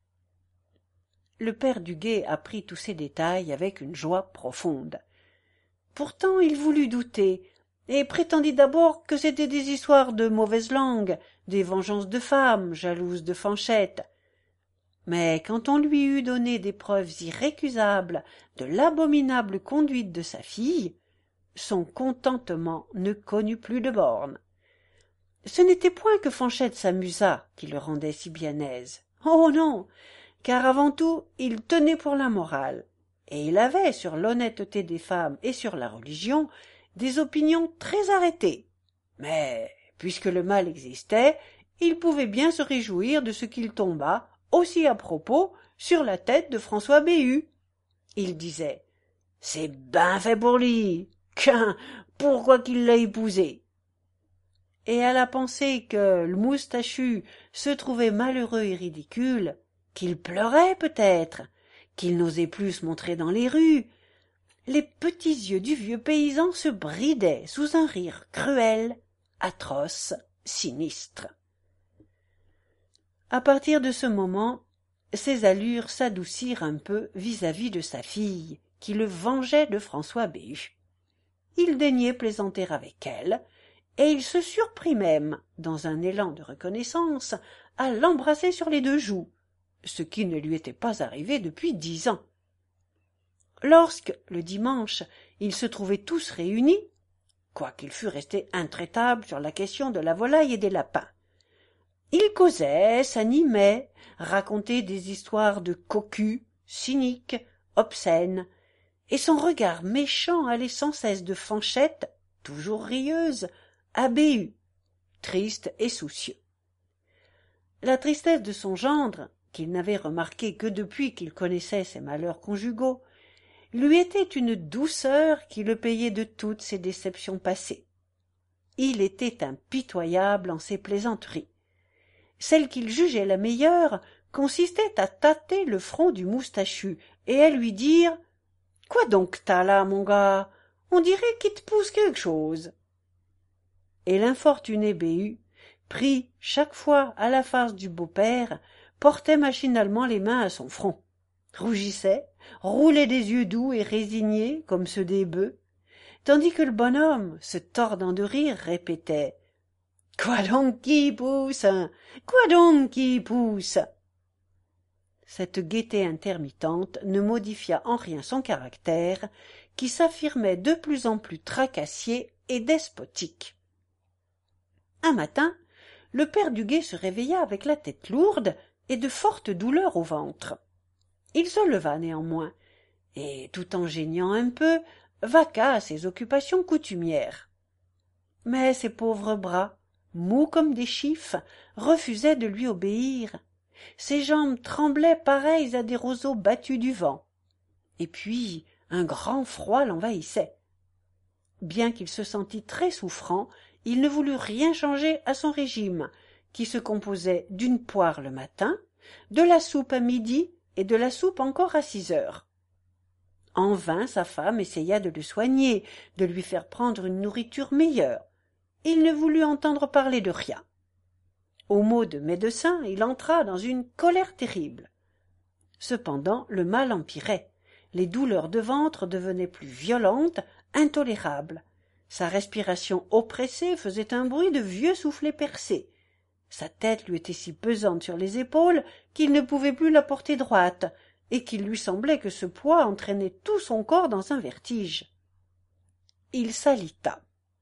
Le père du guet apprit tous ces détails avec une joie profonde. Pourtant il voulut douter, et prétendit d'abord que c'étaient des histoires de mauvaise langue, des vengeances de femmes, jalouses de Fanchette. Mais quand on lui eut donné des preuves irrécusables de l'abominable conduite de sa fille, son contentement ne connut plus de bornes. Ce n'était point que Fanchette s'amusât qui le rendait si bien aise. Oh non, car avant tout il tenait pour la morale, et il avait sur l'honnêteté des femmes et sur la religion des opinions très arrêtées. Mais puisque le mal existait, il pouvait bien se réjouir de ce qu'il tombât, aussi à propos, sur la tête de François Béhu. Il disait « C'est ben fait pour lui, qu'un, pourquoi qu'il l'a épousé ?» Et à la pensée que le Moustachu se trouvait malheureux et ridicule, qu'il pleurait peut-être, qu'il n'osait plus se montrer dans les rues, les petits yeux du vieux paysan se bridaient sous un rire cruel, atroce, sinistre. À partir de ce moment, ses allures s'adoucirent un peu vis-à-vis de sa fille, qui le vengeait de François Béhu. Il daignait plaisanter avec elle, et il se surprit même, dans un élan de reconnaissance, à l'embrasser sur les 2 joues, ce qui ne lui était pas arrivé depuis 10 ans. Lorsque, le dimanche, ils se trouvaient tous réunis, quoiqu'il fût resté intraitable sur la question de la volaille et des lapins, ils causaient, s'animaient, racontaient des histoires de cocus, cyniques, obscènes, et son regard méchant allait sans cesse de Fanchette, toujours rieuse, à Béhu, triste et soucieux. La tristesse de son gendre, qu'il n'avait remarquée que depuis qu'il connaissait ses malheurs conjugaux, lui était une douceur qui le payait de toutes ses déceptions passées. Il était impitoyable en ses plaisanteries. Celle qu'il jugeait la meilleure consistait à tâter le front du Moustachu et à lui dire « Quoi donc t'as là, mon gars? On dirait qu'il te pousse quelque chose. » Et l'infortuné Béhu, pris chaque fois à la farce du beau-père, portait machinalement les mains à son front, rougissait, roulait des yeux doux et résignés comme ceux des bœufs, tandis que le bonhomme, se tordant de rire, répétait « Quoi donc qui pousse? Quoi donc qui pousse ?» Cette gaieté intermittente ne modifia en rien son caractère, qui s'affirmait de plus en plus tracassier et despotique. Un matin, le père du guet se réveilla avec la tête lourde et de fortes douleurs au ventre. Il se leva néanmoins, et, tout en geignant un peu, vaqua à ses occupations coutumières. Mais ses pauvres bras, mous comme des chiffres, refusaient de lui obéir. Ses jambes tremblaient pareilles à des roseaux battus du vent. Et puis un grand froid l'envahissait. Bien qu'il se sentît très souffrant, il ne voulut rien changer à son régime, qui se composait d'une poire le matin, de la soupe à midi et de la soupe encore à 6 heures. En vain sa femme essaya de le soigner, de lui faire prendre une nourriture meilleure. Il ne voulut entendre parler de rien. Au mot de médecin, il entra dans une colère terrible. Cependant, le mal empirait. Les douleurs de ventre devenaient plus violentes, intolérables. Sa respiration oppressée faisait un bruit de vieux soufflets percés. Sa tête lui était si pesante sur les épaules qu'il ne pouvait plus la porter droite, et qu'il lui semblait que ce poids entraînait tout son corps dans un vertige. Il s'alita.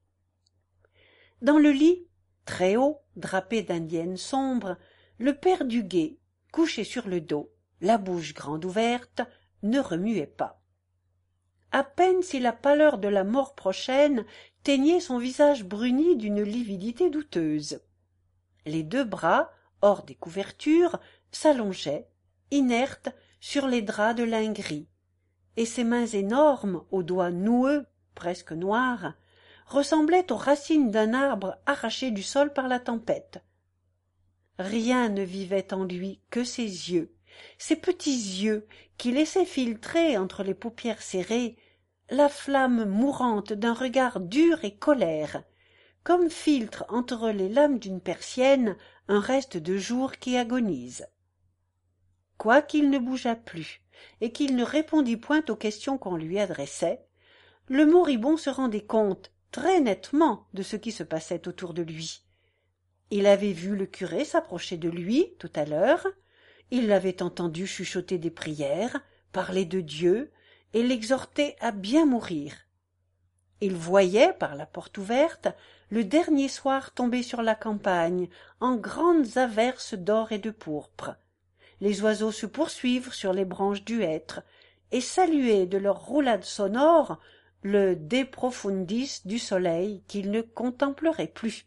Dans le lit, très haut, drapé d'indienne sombre, le père du guet, couché sur le dos, la bouche grande ouverte, ne remuait pas. À peine si la pâleur de la mort prochaine teignait son visage bruni d'une lividité douteuse. Les 2 bras, hors des couvertures, s'allongeaient, inertes, sur les draps de lin gris, et ses mains énormes, aux doigts noueux, presque noirs, ressemblaient aux racines d'un arbre arraché du sol par la tempête. Rien ne vivait en lui que ses yeux, ces petits yeux qui laissaient filtrer entre les paupières serrées la flamme mourante d'un regard dur et colère, comme filtre entre les lames d'une persienne un reste de jour qui agonise. Quoiqu'il ne bougeât plus et qu'il ne répondît point aux questions qu'on lui adressait, le moribond se rendait compte très nettement de ce qui se passait autour de lui. Il avait vu le curé s'approcher de lui tout à l'heure, il l'avait entendu chuchoter des prières, parler de Dieu et l'exhorter à bien mourir. Il voyait, par la porte ouverte, le dernier soir tomber sur la campagne en grandes averses d'or et de pourpre, les oiseaux se poursuivre sur les branches du hêtre et saluer de leurs roulades sonores le de profundis du soleil qu'il ne contemplerait plus.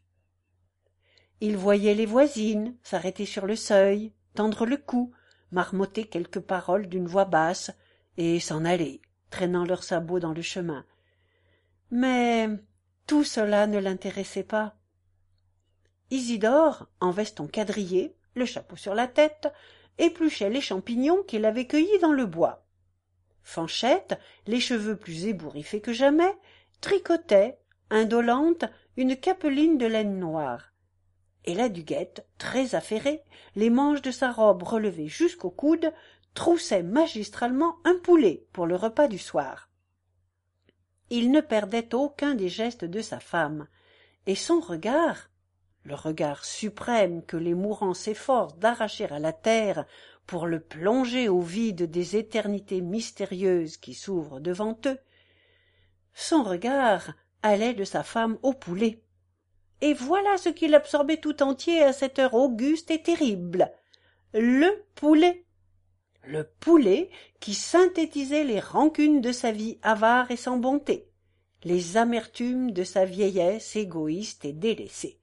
Il voyait les voisines s'arrêter sur le seuil, tendre le cou, marmotter quelques paroles d'une voix basse et s'en aller, traînant leurs sabots dans le chemin. Mais tout cela ne l'intéressait pas. Isidore, en veston quadrillé, le chapeau sur la tête, épluchait les champignons qu'il avait cueillis dans le bois. Fanchette, les cheveux plus ébouriffés que jamais, tricotait, indolente, une capeline de laine noire. Et la Duguette, très affairée, les manches de sa robe relevées jusqu'au coude, troussait magistralement un poulet pour le repas du soir. Il ne perdait aucun des gestes de sa femme, et son regard, le regard suprême que les mourants s'efforcent d'arracher à la terre pour le plonger au vide des éternités mystérieuses qui s'ouvrent devant eux, son regard allait de sa femme au poulet. Et voilà ce qui l'absorbait tout entier à cette heure auguste et terrible. Le poulet. Le poulet qui synthétisait les rancunes de sa vie avare et sans bonté, les amertumes de sa vieillesse égoïste et délaissée.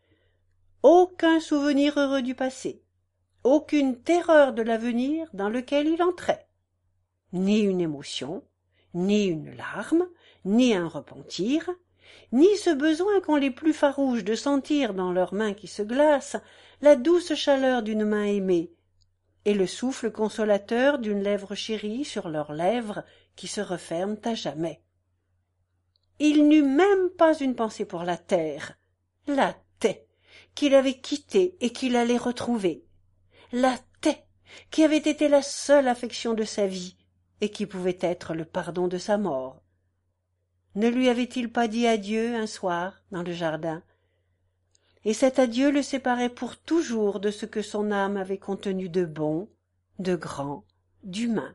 Aucun souvenir heureux du passé, aucune terreur de l'avenir dans lequel il entrait. Ni une émotion, ni une larme, ni un repentir, ni ce besoin qu'ont les plus farouches de sentir dans leurs mains qui se glacent la douce chaleur d'une main aimée, et le souffle consolateur d'une lèvre chérie sur leurs lèvres qui se referment à jamais. Il n'eut même pas une pensée pour la terre qu'il avait quittée et qu'il allait retrouver, la taie qui avait été la seule affection de sa vie et qui pouvait être le pardon de sa mort. Ne lui avait-il pas dit adieu un soir dans le jardin? Et cet adieu le séparait pour toujours de ce que son âme avait contenu de bon, de grand, d'humain.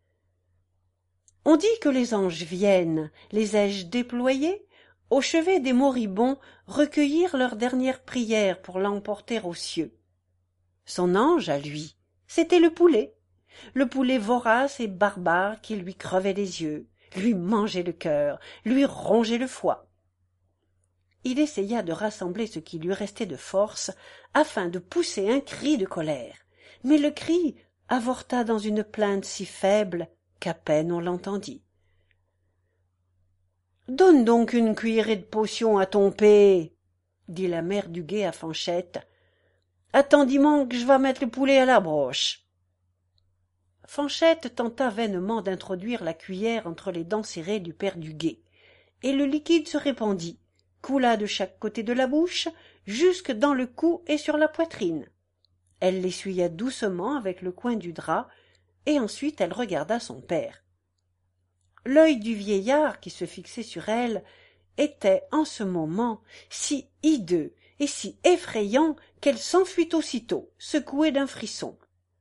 On dit que les anges viennent, les ai-je déployés, au chevet des moribonds recueillir leurs dernières prières pour l'emporter aux cieux. Son ange, à lui, c'était le poulet vorace et barbare qui lui crevait les yeux, lui mangeait le cœur, lui rongeait le foie. Il essaya de rassembler ce qui lui restait de force afin de pousser un cri de colère, mais le cri avorta dans une plainte si faible qu'à peine on l'entendit. « Donne donc une cuillerée de potion à ton pé, dit la mère du guet à Fanchette. « Attendis-moi que je vas mettre le poulet à la broche. » Fanchette tenta vainement d'introduire la cuillère entre les dents serrées du père du guet, et le liquide se répandit, coula de chaque côté de la bouche, jusque dans le cou et sur la poitrine. Elle l'essuya doucement avec le coin du drap, et ensuite elle regarda son père. L'œil du vieillard qui se fixait sur elle était en ce moment si hideux et si effrayant qu'elle s'enfuit aussitôt, secouée d'un frisson.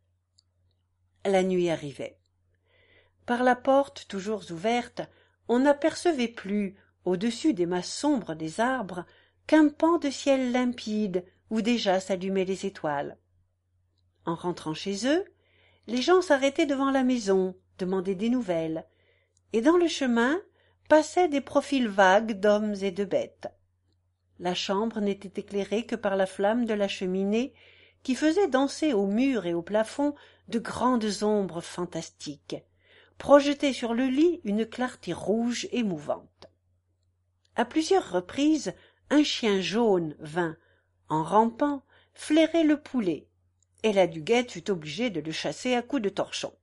La nuit arrivait. Par la porte toujours ouverte, on n'apercevait plus, au-dessus des masses sombres des arbres, qu'un pan de ciel limpide où déjà s'allumaient les étoiles. En rentrant chez eux, les gens s'arrêtaient devant la maison, demandaient des nouvelles, et dans le chemin passaient des profils vagues d'hommes et de bêtes. La chambre n'était éclairée que par la flamme de la cheminée qui faisait danser aux murs et au plafond de grandes ombres fantastiques, projetait sur le lit une clarté rouge émouvante. À plusieurs reprises, un chien jaune vint, en rampant, flairer le poulet, et la Duguette fut obligée de le chasser à coups de torchon.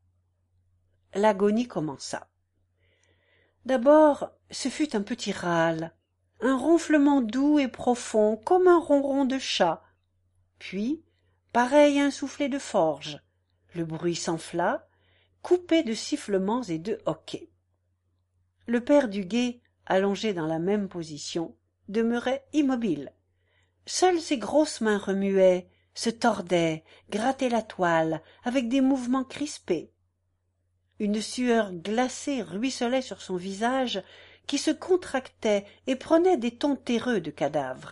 L'agonie commença. D'abord, ce fut un petit râle, un ronflement doux et profond comme un ronron de chat, puis, pareil à un soufflet de forge, le bruit s'enfla, coupé de sifflements et de hoquets. Le père du guet, allongé dans la même position, demeurait immobile. Seules ses grosses mains remuaient, se tordaient, grattaient la toile, avec des mouvements crispés. Une sueur glacée ruisselait sur son visage, qui se contractait et prenait des tons terreux de cadavre.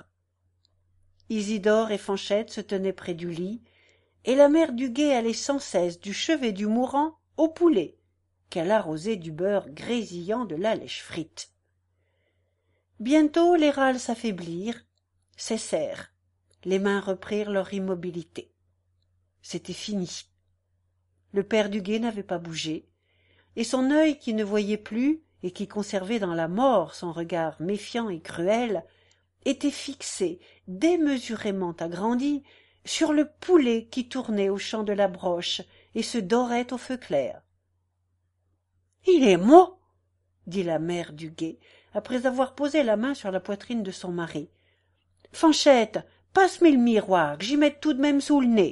Isidore et Fanchette se tenaient près du lit, et la mère du guet allait sans cesse du chevet du mourant au poulet, qu'elle arrosait du beurre grésillant de la lèche frite. Bientôt les râles s'affaiblirent, cessèrent, les mains reprirent leur immobilité. C'était fini. Le père du guet n'avait pas bougé, et son œil qui ne voyait plus et qui conservait dans la mort son regard méfiant et cruel, était fixé, démesurément agrandi, sur le poulet qui tournait au champ de la broche et se dorait au feu clair. « Il est mort !» dit la mère du guet, après avoir posé la main sur la poitrine de son mari. « Fanchette, passe-moi le miroir, que j'y mette tout de même sous le nez. »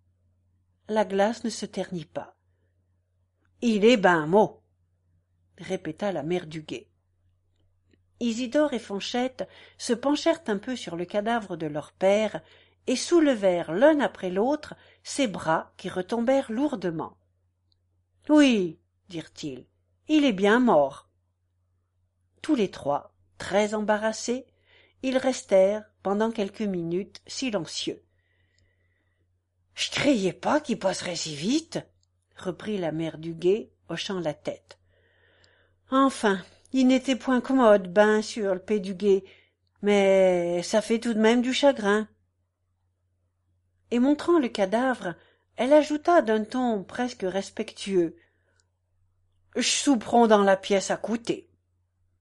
La glace ne se ternit pas. « Il est ben mot !» répéta la mère du guet. Isidore et Fanchette se penchèrent un peu sur le cadavre de leur père et soulevèrent l'un après l'autre ses bras qui retombèrent lourdement. « Oui, dirent-ils, il est bien mort. » Tous les trois, très embarrassés, ils restèrent pendant quelques minutes silencieux. « Je criais pas qu'il passerait si vite, » reprit la mère du guet, hochant la tête. « Enfin, il n'était point commode, ben sûr, le pé du guet, mais ça fait tout de même du chagrin. » Et montrant le cadavre, elle ajouta d'un ton presque respectueux. « J'souperon dans la pièce à côté. »